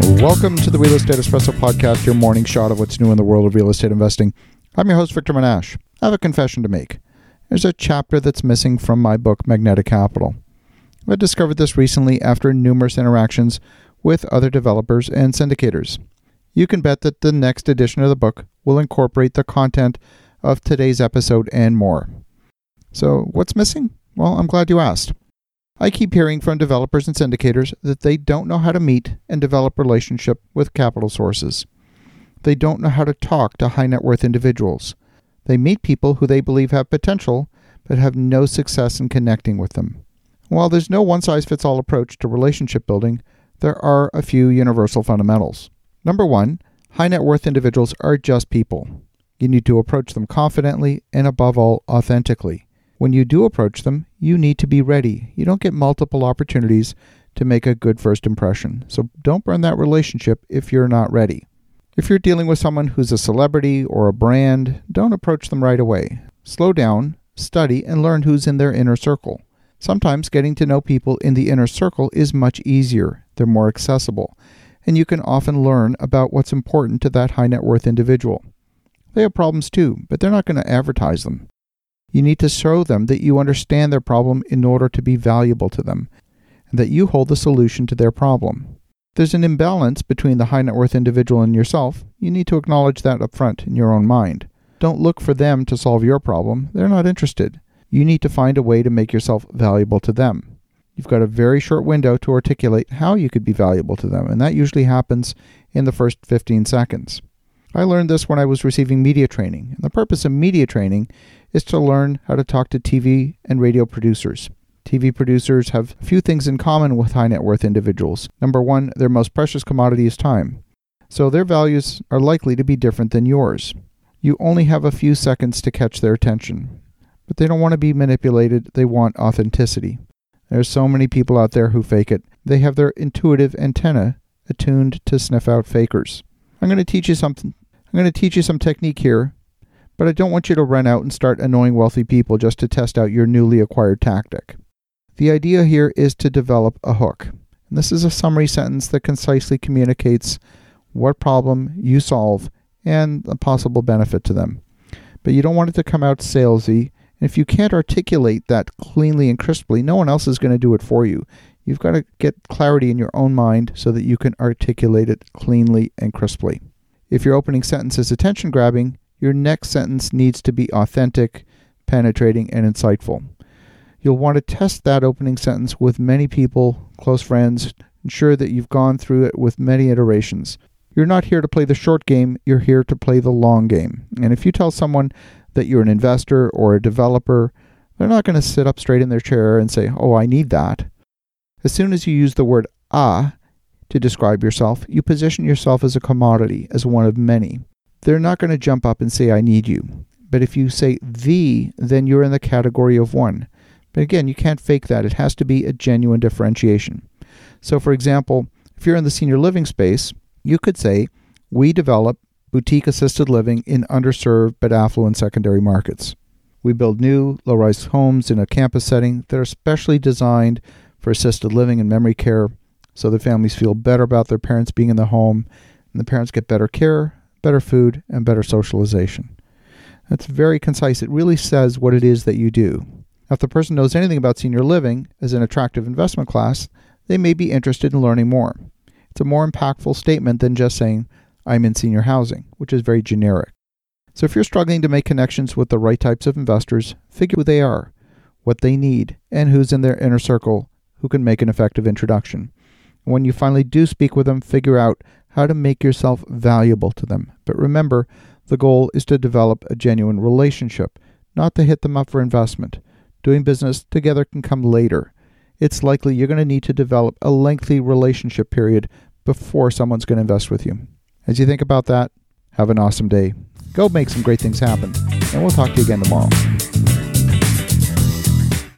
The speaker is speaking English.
Welcome to the Real Estate Espresso Podcast, your morning shot of what's new in the world of real estate investing. I'm your host, Victor Menashe. I have a confession to make. There's a chapter that's missing from my book, Magnetic Capital. I discovered this recently after numerous interactions with other developers and syndicators. You can bet that the next edition of the book will incorporate the content of today's episode and more. So, what's missing? Well, I'm glad you asked. I keep hearing from developers and syndicators that they don't know how to meet and develop relationship with capital sources. They don't know how to talk to high net worth individuals. They meet people who they believe have potential, but have no success in connecting with them. While there's no one-size-fits-all approach to relationship building, there are a few universal fundamentals. Number one, high net worth individuals are just people. You need to approach them confidently and above all, authentically. When you do approach them, you need to be ready. You don't get multiple opportunities to make a good first impression. So don't burn that relationship if you're not ready. If you're dealing with someone who's a celebrity or a brand, don't approach them right away. Slow down, study, and learn who's in their inner circle. Sometimes getting to know people in the inner circle is much easier. They're more accessible. And you can often learn about what's important to that high net worth individual. They have problems too, but they're not going to advertise them. You need to show them that you understand their problem in order to be valuable to them, and that you hold the solution to their problem. If there's an imbalance between the high net worth individual and yourself, you need to acknowledge that up front in your own mind. Don't look for them to solve your problem. They're not interested. You need to find a way to make yourself valuable to them. You've got a very short window to articulate how you could be valuable to them, and that usually happens in the first 15 seconds. I learned this when I was receiving media training. And the purpose of media training is to learn how to talk to TV and radio producers. TV producers have a few things in common with high net worth individuals. Number one, their most precious commodity is time. So their values are likely to be different than yours. You only have a few seconds to catch their attention. But they don't want to be manipulated. They want authenticity. There's so many people out there who fake it. They have their intuitive antenna attuned to sniff out fakers. I'm going to teach you something. I'm going to teach you some technique here, but I don't want you to run out and start annoying wealthy people just to test out your newly acquired tactic. The idea here is to develop a hook. And this is a summary sentence that concisely communicates what problem you solve and a possible benefit to them. But you don't want it to come out salesy. And if you can't articulate that cleanly and crisply, no one else is going to do it for you. You've got to get clarity in your own mind so that you can articulate it cleanly and crisply. If your opening sentence is attention-grabbing, your next sentence needs to be authentic, penetrating, and insightful. You'll want to test that opening sentence with many people, close friends. Ensure that you've gone through it with many iterations. You're not here to play the short game, you're here to play the long game. And if you tell someone that you're an investor or a developer, they're not going to sit up straight in their chair and say, "Oh, I need that." As soon as you use the word to describe yourself, you position yourself as a commodity, as one of many. They're not going to jump up and say, "I need you." But if you say then you're in the category of one. But again, you can't fake that. It has to be a genuine differentiation. So for example, if you're in the senior living space, you could say, "We develop boutique assisted living in underserved but affluent secondary markets. We build new, low-rise homes in a campus setting that are specially designed for assisted living and memory care, so the families feel better about their parents being in the home, and the parents get better care, better food, and better socialization." That's very concise. It really says what it is that you do. Now, if the person knows anything about senior living as an attractive investment class, they may be interested in learning more. It's a more impactful statement than just saying, "I'm in senior housing," which is very generic. So if you're struggling to make connections with the right types of investors, figure who they are, what they need, and who's in their inner circle who can make an effective introduction. When you finally do speak with them, figure out how to make yourself valuable to them. But remember, the goal is to develop a genuine relationship, not to hit them up for investment. Doing business together can come later. It's likely you're going to need to develop a lengthy relationship period before someone's going to invest with you. As you think about that, have an awesome day. Go make some great things happen, and we'll talk to you again tomorrow.